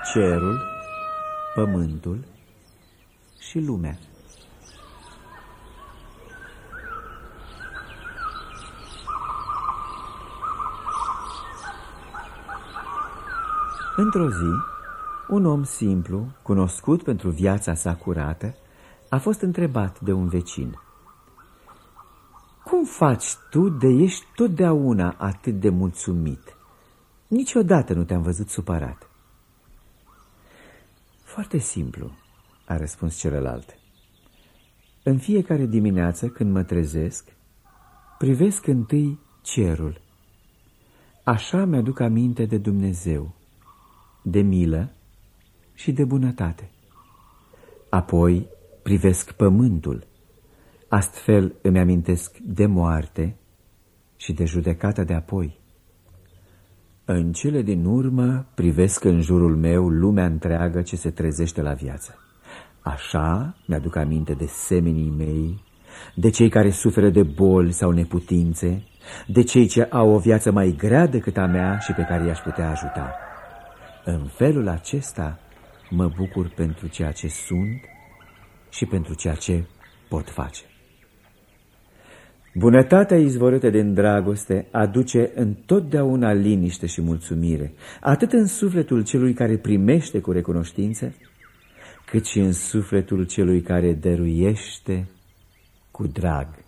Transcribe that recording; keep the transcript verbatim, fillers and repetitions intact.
cerul, pământul și lumea. Într-o zi, un om simplu, cunoscut pentru viața sa curată, a fost întrebat de un vecin: cum faci tu de ești totdeauna atât de mulțumit? Niciodată nu te-am văzut supărat. Foarte simplu, a răspuns celălalt. În fiecare dimineață când mă trezesc, privesc întâi cerul. Așa mi-aduc aminte de Dumnezeu, de milă și de bunătate. Apoi privesc pământul. Astfel îmi amintesc de moarte și de judecata de apoi. În cele din urmă privesc în jurul meu lumea întreagă ce se trezește la viață. Așa mi-aduc aminte de semenii mei, de cei care suferă de boli sau neputințe, de cei ce au o viață mai grea decât a mea și pe care i-aș putea ajuta. În felul acesta mă bucur pentru ceea ce sunt și pentru ceea ce pot face. Bunătatea izvorâtă din dragoste aduce întotdeauna liniște și mulțumire, atât în sufletul celui care primește cu recunoștință, cât și în sufletul celui care dăruiește cu drag.